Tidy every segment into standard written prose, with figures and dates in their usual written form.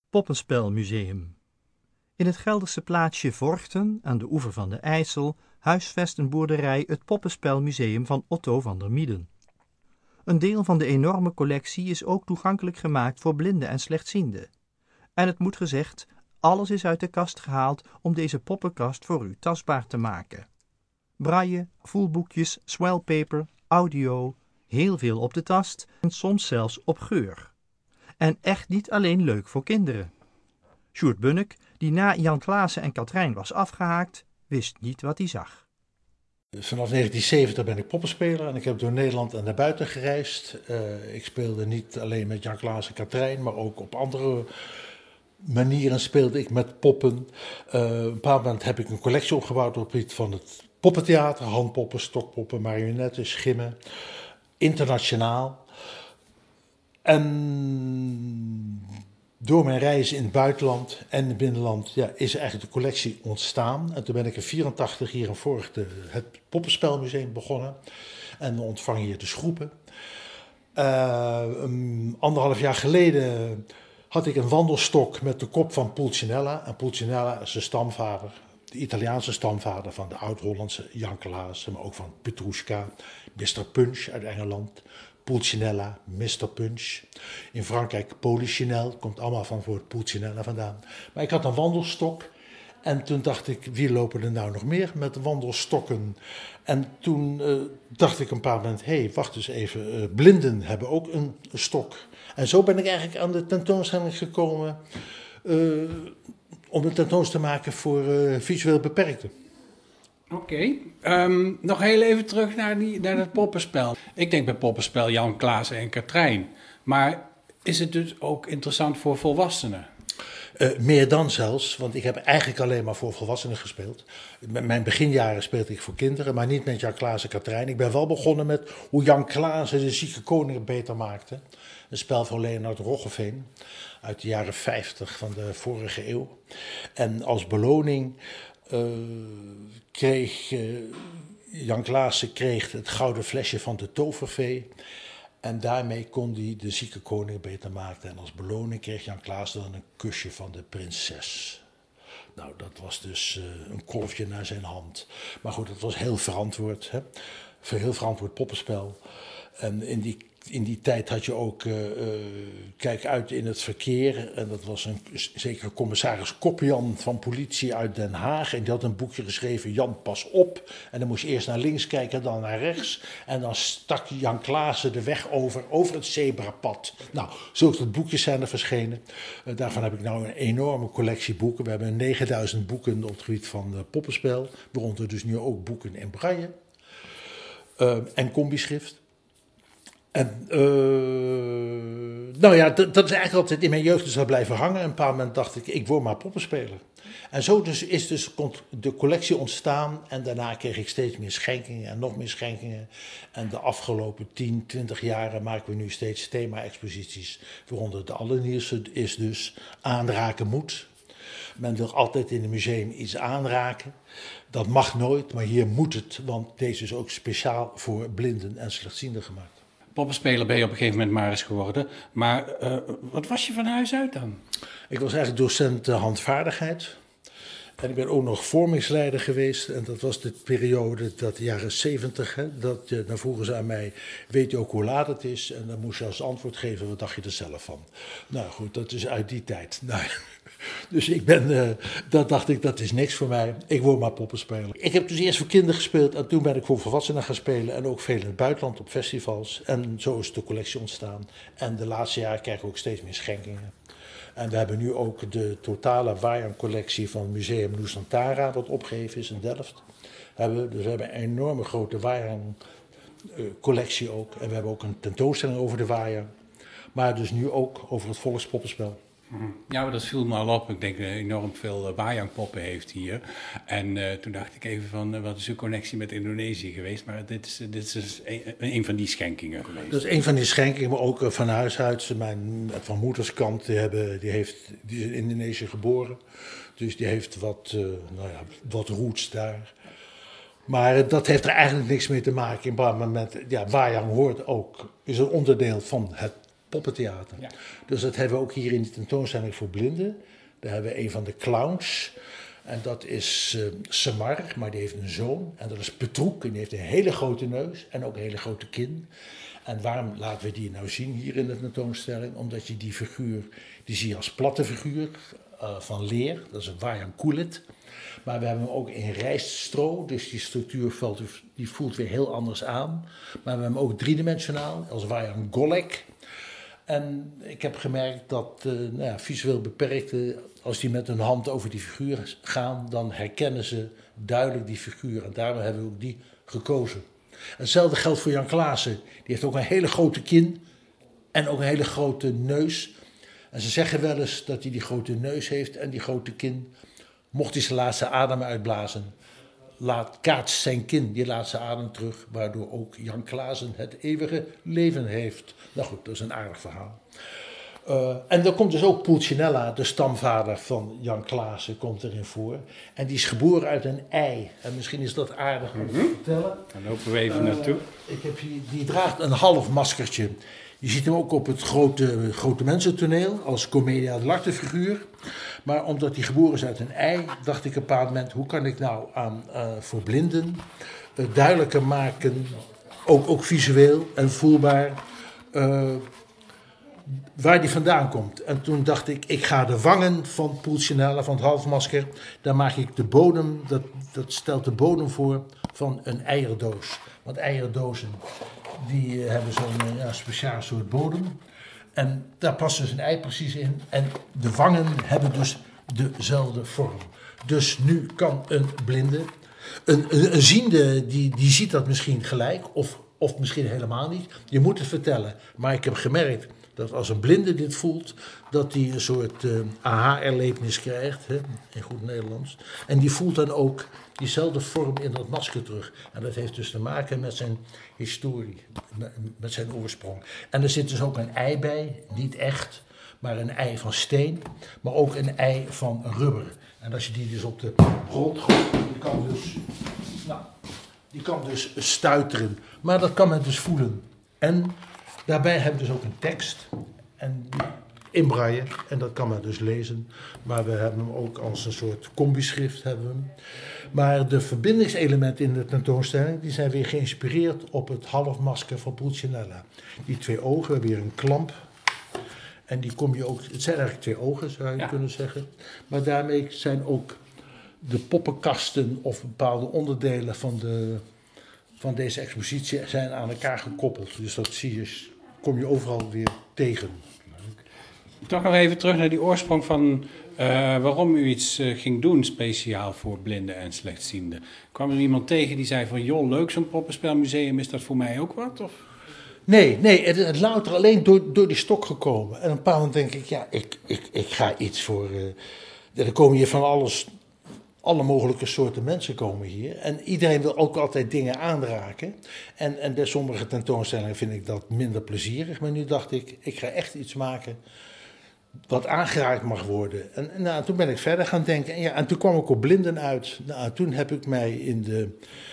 Poppenspelmuseum. In het Gelderse plaatsje Vorchten, aan de oever van de IJssel, huisvest een boerderij het Poppenspelmuseum van Otto van der Mieden. Een deel van de enorme collectie is ook toegankelijk gemaakt voor blinden en slechtzienden. En het moet gezegd, alles is uit de kast gehaald om deze poppenkast voor u tastbaar te maken. Braille, voelboekjes, swellpaper, audio, heel veel op de tast en soms zelfs op geur. En echt niet alleen leuk voor kinderen. Sjoerd Bunnek, die na Jan Klaassen en Katrijn was afgehaakt, wist niet wat hij zag. Vanaf 1970 ben ik poppenspeler en ik heb door Nederland en daarbuiten gereisd. Ik speelde niet alleen met Jan Klaassen en Katrijn, maar ook op andere manieren speelde ik met poppen. Op een bepaald moment heb ik een collectie opgebouwd op het gebied van het poppentheater. Handpoppen, stokpoppen, marionetten, schimmen. Internationaal. En door mijn reizen in het buitenland en in het binnenland is eigenlijk de collectie ontstaan. En toen ben ik in 1984 hier in Vorchten het Poppenspelmuseum begonnen. En we ontvangen hier dus groepen. 1,5 jaar geleden had ik een wandelstok met de kop van Pulcinella. En Pulcinella is de stamvader, de Italiaanse stamvader van de oud-Hollandse Jan Klaassen, maar ook van Petrushka, Mr. Punch uit Engeland. Pulcinella, Mr. Punch. In Frankrijk Polichinelle, komt allemaal van het woord Pulcinella vandaan. Maar ik had een wandelstok en toen dacht ik, wie lopen er nou nog meer met wandelstokken? En toen dacht ik een paar momenten, wacht eens even, blinden hebben ook een stok. En zo ben ik eigenlijk aan de tentoonstelling gekomen om een tentoonstelling te maken voor visueel beperkten. Oké. Nog heel even terug naar dat poppenspel. Ik denk bij poppenspel Jan Klaassen en Katrijn. Maar is het dus ook interessant voor volwassenen? Meer dan zelfs, want ik heb eigenlijk alleen maar voor volwassenen gespeeld. Met mijn beginjaren speelde ik voor kinderen, maar niet met Jan Klaassen en Katrijn. Ik ben wel begonnen met hoe Jan Klaassen de zieke koning beter maakte. Een spel van Leonard Roggeveen uit de jaren 50 van de vorige eeuw. En als beloning kreeg Jan Klaassen het gouden flesje van de tovervee. En daarmee kon hij de zieke koning beter maken. En als beloning kreeg Jan Klaassen dan een kusje van de prinses. Nou, dat was dus een kolfje naar zijn hand. Maar goed, het was heel verantwoord. Heel verantwoord poppenspel. En in die tijd had je ook Kijk uit in het verkeer. En dat was een zekere commissaris Kopjan van politie uit Den Haag. En die had een boekje geschreven, Jan pas op. En dan moest je eerst naar links kijken, dan naar rechts. En dan stak Jan Klaassen de weg over het zebrapad. Nou, zulke boekjes zijn er verschenen. Daarvan heb ik nou een enorme collectie boeken. We hebben 9000 boeken op het gebied van poppenspel. Waaronder dus nu ook boeken in braille. En combischrift. En dat is eigenlijk altijd in mijn jeugd dus al blijven hangen. Een paar moment dacht ik word maar poppenspeler. En zo is de collectie ontstaan. En daarna kreeg ik steeds meer schenkingen en nog meer schenkingen. En de afgelopen 10, 20 jaren maken we nu steeds thema-exposities. Waaronder de allernieuwste is dus aanraken moet. Men wil altijd in een museum iets aanraken. Dat mag nooit, maar hier moet het. Want deze is ook speciaal voor blinden en slechtzienden gemaakt. Poppenspeler ben je op een gegeven moment maar eens geworden. Maar wat was je van huis uit dan? Ik was eigenlijk docent handvaardigheid. En ik ben ook nog vormingsleider geweest. En dat was de periode, de jaren 70. Dan vroegen ze aan mij, weet je ook hoe laat het is? En dan moest je als antwoord geven, wat dacht je er zelf van? Nou goed, dat is uit die tijd. Nou, dus dat dacht ik, dat is niks voor mij. Ik word maar poppenspeler. Ik heb dus eerst voor kinderen gespeeld en toen ben ik voor volwassenen gaan spelen. En ook veel in het buitenland op festivals. En zo is de collectie ontstaan. En de laatste jaren krijgen we ook steeds meer schenkingen. En we hebben nu ook de totale Wayang-collectie van Museum Nusantara, wat opgegeven is in Delft. Dus we hebben een enorme grote Wayang-collectie ook. En we hebben ook een tentoonstelling over de Wayang. Maar dus nu ook over het volkspoppenspel. Ja, maar dat viel me al op. Ik denk dat enorm veel Wayang-poppen heeft hier. En toen dacht ik even van, wat is uw connectie met Indonesië geweest? Maar dit is dus een van die schenkingen geweest. Dat is een van die schenkingen, maar ook van huis uit. Van moederskant, die is in Indonesië geboren. Dus die heeft wat roots daar. Maar dat heeft er eigenlijk niks mee te maken. In een bepaald moment, Wayang is een onderdeel van het poppentheater. Ja. Dus dat hebben we ook hier in de tentoonstelling voor blinden. Daar hebben we een van de clowns. En dat is Samar, maar die heeft een zoon. En dat is Petroek, en die heeft een hele grote neus en ook een hele grote kin. En waarom laten we die nou zien hier in de tentoonstelling? Omdat je die figuur, die zie je als platte figuur van leer. Dat is een Wayang Kulit. Maar we hebben hem ook in rijststro, dus die structuur die voelt weer heel anders aan. Maar we hebben hem ook driedimensionaal, als Wayang Golek. En ik heb gemerkt dat visueel beperkten, als die met hun hand over die figuur gaan, dan herkennen ze duidelijk die figuur. En daarom hebben we ook die gekozen. Hetzelfde geldt voor Jan Klaassen. Die heeft ook een hele grote kin en ook een hele grote neus. En ze zeggen wel eens dat hij die grote neus heeft en die grote kin. Mocht hij zijn laatste adem uitblazen, kaatst zijn kin die laatste adem terug, waardoor ook Jan Klaassen het eeuwige leven heeft. Nou goed, dat is een aardig verhaal. En dan komt dus ook Pulcinella, de stamvader van Jan Klaassen, komt erin voor. En die is geboren uit een ei. En misschien is dat aardig om te vertellen. Daar lopen we even naartoe. Ik heb hier, die draagt een half maskertje. Je ziet hem ook op het grote mensentoneel als commedia dell'arte figuur. Maar omdat hij geboren is uit een ei, dacht ik op een bepaald moment, hoe kan ik nou voor blinden duidelijker maken, ook visueel en voelbaar, waar die vandaan komt. En toen dacht ik ga de wangen van Pulcinella, van het halfmasker, daar maak ik de bodem, dat stelt de bodem voor van een eierdoos. Want eierdozen, die hebben zo'n speciaal soort bodem. En daar past dus een ei precies in. En de wangen hebben dus dezelfde vorm. Dus nu kan een blinde, een ziende, die ziet dat misschien gelijk, of misschien helemaal niet. Je moet het vertellen. Maar ik heb gemerkt dat als een blinde dit voelt, dat hij een soort aha-erlevenis krijgt, hè, in goed Nederlands. En die voelt dan ook diezelfde vorm in dat masker terug. En dat heeft dus te maken met zijn historie, met zijn oorsprong. En er zit dus ook een ei bij, niet echt, maar een ei van steen, maar ook een ei van rubber. En als je die dus op de grond gooit, die kan dus stuiteren. Maar dat kan men dus voelen. En daarbij hebben we dus ook een tekst en in braille, en dat kan men dus lezen. Maar we hebben hem ook als een soort combischrift hebben we hem. Maar de verbindingselementen in de tentoonstelling, die zijn weer geïnspireerd op het halfmasker van Pulcinella. Die twee ogen, we hebben weer een klamp. En die kom je ook, het zijn eigenlijk twee ogen zou je kunnen zeggen. Maar daarmee zijn ook de poppenkasten of bepaalde onderdelen van deze expositie zijn aan elkaar gekoppeld. Dus dat kom je overal weer tegen. Toch nog even terug naar die oorsprong van waarom u iets ging doen speciaal voor blinden en slechtzienden. Kwam er iemand tegen die zei van, joh, leuk zo'n poppenspelmuseum, is dat voor mij ook wat? Of? Nee, het louter alleen door die stok gekomen. En op een bepaald moment denk ik, ja, ik ga iets voor. Er komen hier van alles, alle mogelijke soorten mensen komen hier. En iedereen wil ook altijd dingen aanraken. En bij sommige tentoonstellingen vind ik dat minder plezierig. Maar nu dacht ik ga echt iets maken wat aangeraakt mag worden. En toen ben ik verder gaan denken. En toen kwam ik op blinden uit. Toen heb ik mij in de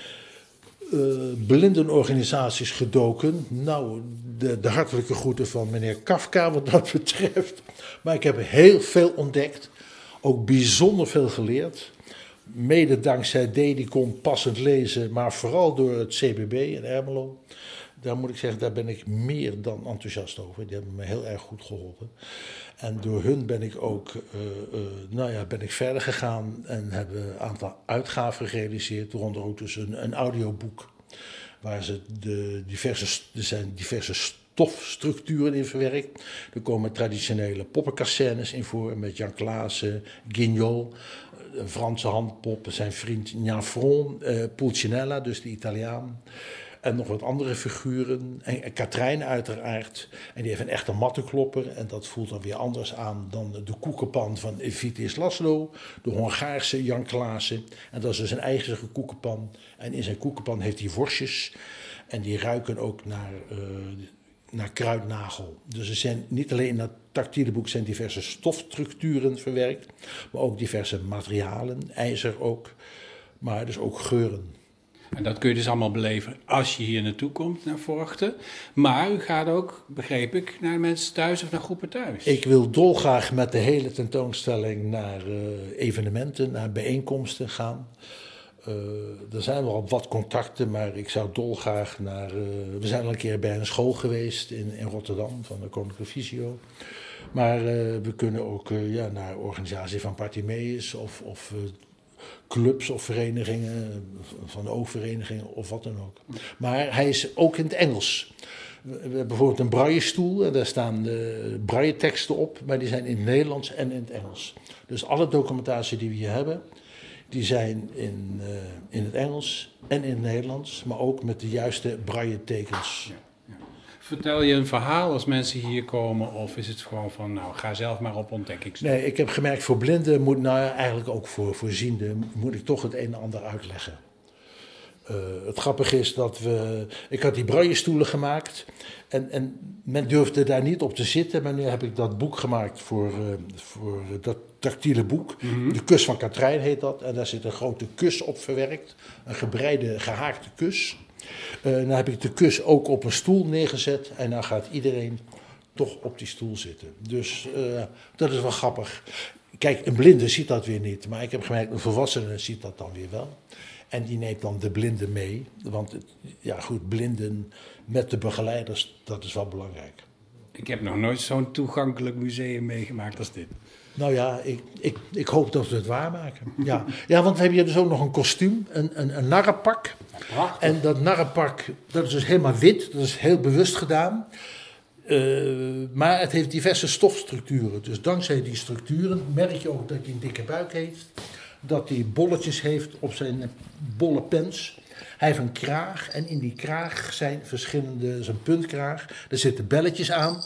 blindenorganisaties gedoken. Nou, de hartelijke groeten van meneer Kafka wat dat betreft. Maar ik heb heel veel ontdekt. Ook bijzonder veel geleerd. Mede dankzij Dedicon passend lezen, maar vooral door het CBB in Ermelo. Daar moet ik zeggen, daar ben ik meer dan enthousiast over. Die hebben me heel erg goed geholpen. En door hun ben ik ook ben ik verder gegaan en hebben een aantal uitgaven gerealiseerd. Waaronder ook dus een audioboek. Waar ze er zijn diverse stofstructuren in verwerkt. Er komen traditionele poppenkassenes in voor. Met Jan Klaassen, Guignol, een Franse handpop. Zijn vriend Gnafron, Pulcinella, dus de Italiaan. En nog wat andere figuren. En Katrijn uiteraard. En die heeft een echte mattenklopper. En dat voelt dan weer anders aan dan de koekenpan van Vitis Laszlo. De Hongaarse Jan Klaassen. En dat is dus een eigen koekenpan. En in zijn koekenpan heeft hij worstjes. En die ruiken ook naar kruidnagel. Dus er zijn niet alleen in dat tactiele boek zijn diverse stofstructuren verwerkt. Maar ook diverse materialen. IJzer ook. Maar dus ook geuren. En dat kun je dus allemaal beleven als je hier naartoe komt, naar Vorchten. Maar u gaat ook, begreep ik, naar mensen thuis of naar groepen thuis. Ik wil dolgraag met de hele tentoonstelling naar evenementen, naar bijeenkomsten gaan. Er zijn wel wat contacten, maar ik zou dolgraag naar... we zijn al een keer bij een school geweest in Rotterdam, van de Koninklijke Visio. Maar we kunnen ook naar organisatie van Bartimeus of clubs of verenigingen, van de oogverenigingen of wat dan ook. Maar hij is ook in het Engels. We hebben bijvoorbeeld een braillestoel en daar staan de brailleteksten op, maar die zijn in het Nederlands en in het Engels. Dus alle documentatie die we hier hebben, die zijn in het Engels en in het Nederlands, maar ook met de juiste brailletekens. Ja. Vertel je een verhaal als mensen hier komen of is het gewoon van, nou, ga zelf maar op ontdekkingstocht? Nee, ik heb gemerkt, voor blinden moet, eigenlijk ook voor zienden, moet ik toch het een en ander uitleggen. Het grappige is dat ik had die braillestoelen gemaakt en men durfde daar niet op te zitten. Maar nu heb ik dat boek gemaakt voor dat tactiele boek. Mm-hmm. De kus van Katrijn heet dat. En daar zit een grote kus op verwerkt. Een gebreide, gehaakte kus. Dan heb ik de kus ook op een stoel neergezet. En dan gaat iedereen toch op die stoel zitten. Dus dat is wel grappig. Kijk, een blinde ziet dat weer niet. Maar ik heb gemerkt, een volwassene ziet dat dan weer wel. En die neemt dan de blinden mee. Want blinden met de begeleiders, dat is wel belangrijk. Ik heb nog nooit zo'n toegankelijk museum meegemaakt als dit. Nou ja, ik hoop dat we het waarmaken. Ja, want we hebben hier dus ook nog een kostuum, een narrenpak. Prachtig. En dat narrenpak, dat is dus helemaal wit. Dat is heel bewust gedaan. Maar het heeft diverse stofstructuren. Dus dankzij die structuren merk je ook dat hij een dikke buik heeft. Dat hij bolletjes heeft op zijn bolle pens. Hij heeft een kraag en in die kraag zijn zijn puntkraag. Er zitten belletjes aan.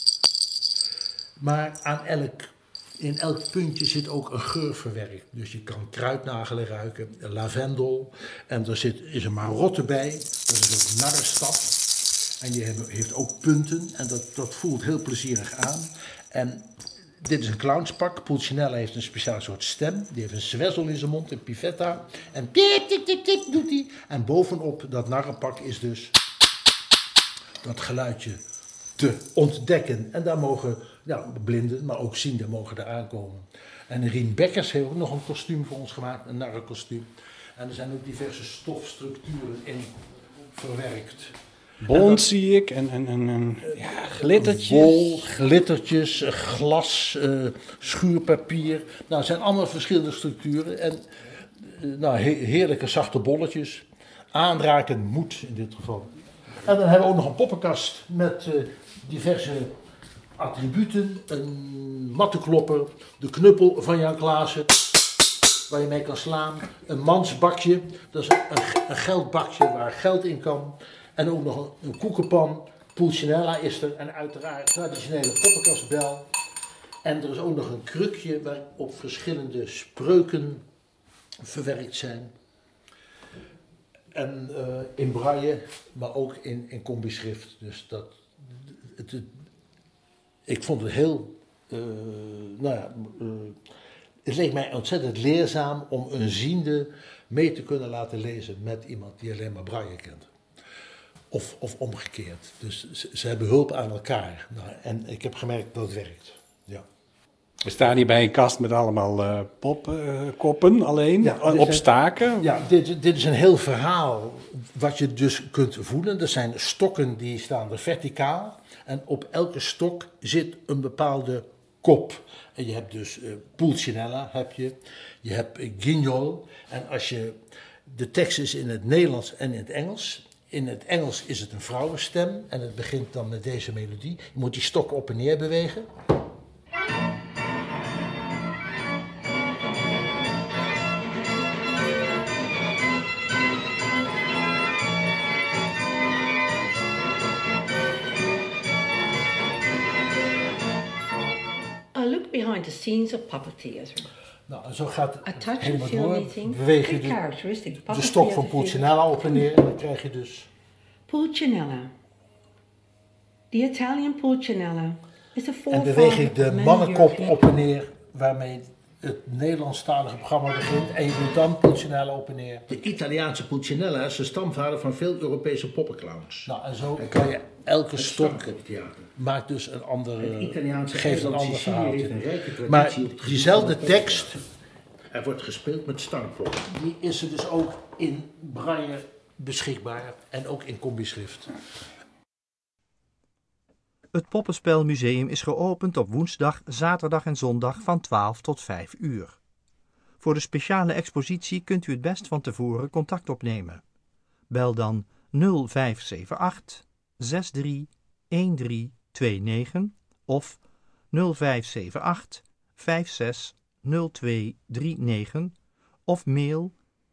Maar in elk puntje zit ook een geur verwerkt. Dus je kan kruidnagelen ruiken, lavendel. En er is een marotte bij. Dat is ook narrenstaf. En die heeft ook punten. En dat voelt heel plezierig aan. En dit is een clownspak. Pulcinella heeft een speciaal soort stem. Die heeft een zwezzel in zijn mond, een pivetta. En tip, tip, tip, tip doet hij. En bovenop dat narrenpak is dus dat geluidje te ontdekken. En daar mogen blinden, maar ook zienden mogen daar aankomen. En Rien Bekkers heeft ook nog een kostuum voor ons gemaakt. Een narrenkostuum. En er zijn ook diverse stofstructuren in verwerkt. Bont zie ik en glittertjes. Wol, glittertjes, glas, schuurpapier. Nou, het zijn allemaal verschillende structuren. En heerlijke zachte bolletjes. Aanraken moet in dit geval. En dan hebben we ook nog een poppenkast met diverse attributen. Een mattenklopper, de knuppel van Jan Klaassen, waar je mee kan slaan. Een mansbakje, dat is een geldbakje waar geld in kan. En ook nog een koekenpan, Pulcinella is er en uiteraard traditionele poppenkastbel. En er is ook nog een krukje waarop verschillende spreuken verwerkt zijn. En in braille, maar ook in combischrift. Dus ik vond het heel, het leek mij ontzettend leerzaam om een ziende mee te kunnen laten lezen met iemand die alleen maar braille kent. Of omgekeerd. Dus ze hebben hulp aan elkaar. Nou, en ik heb gemerkt dat het werkt. Ja. We staan hier bij een kast met allemaal popkoppen alleen, op staken. Ja, dit is een heel verhaal wat je dus kunt voelen. Er zijn stokken die staan er verticaal. En op elke stok zit een bepaalde kop. En je hebt dus Pulcinella, je hebt Guignol. En de tekst is in het Nederlands en in het Engels. In het Engels is het een vrouwenstem en het begint dan met deze melodie. Je moet die stok op en neer bewegen. I look behind the scenes of puppet theatre. Nou, en zo gaat A het touch of helemaal film door. meeting, Beweeg je very characteristic de puppet stok van theatre Pulcinella op en neer en dan krijg je dus... Pulcinella. The Italian Pulcinella is a En forefather beweeg ik of de many mannenkop European... op en neer waarmee het Nederlandstalige programma begint en je doet dan Pulcinella open neer. De Italiaanse Pulcinella is de stamvader van veel Europese poppenclowns. Nou, en zo kan je elke stok Stokpoptheater. maakt dus een andere, Het Italiaanse geeft een eiland ander Sicilië heeft verhaal. een rijke traditie Maar op het gebied diezelfde van de tekst, poppenclown. Er wordt gespeeld met stangpoppen. die is er dus ook in braille beschikbaar en ook in combischrift. Het Poppenspelmuseum is geopend op woensdag, zaterdag en zondag van 12 tot 5 uur. Voor de speciale expositie kunt u het best van tevoren contact opnemen. Bel dan 0578 63 1329 of 0578 56 0239 of mail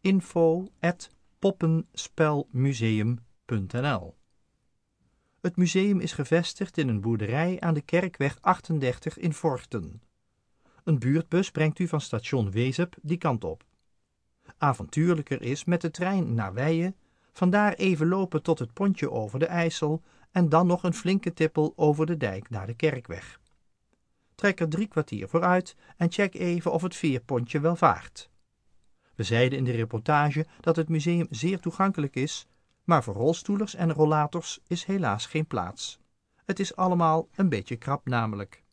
info@poppenspelmuseum.nl. Het museum is gevestigd in een boerderij aan de Kerkweg 38 in Vorchten. Een buurtbus brengt u van station Wezep die kant op. Avontuurlijker is met de trein naar Wijhe, vandaar even lopen tot het pontje over de IJssel en dan nog een flinke tippel over de dijk naar de Kerkweg. Trek er 3 kwartier vooruit en check even of het veerpontje wel vaart. We zeiden in de reportage dat het museum zeer toegankelijk is, maar voor rolstoelers en rollators is helaas geen plaats. Het is allemaal een beetje krap namelijk.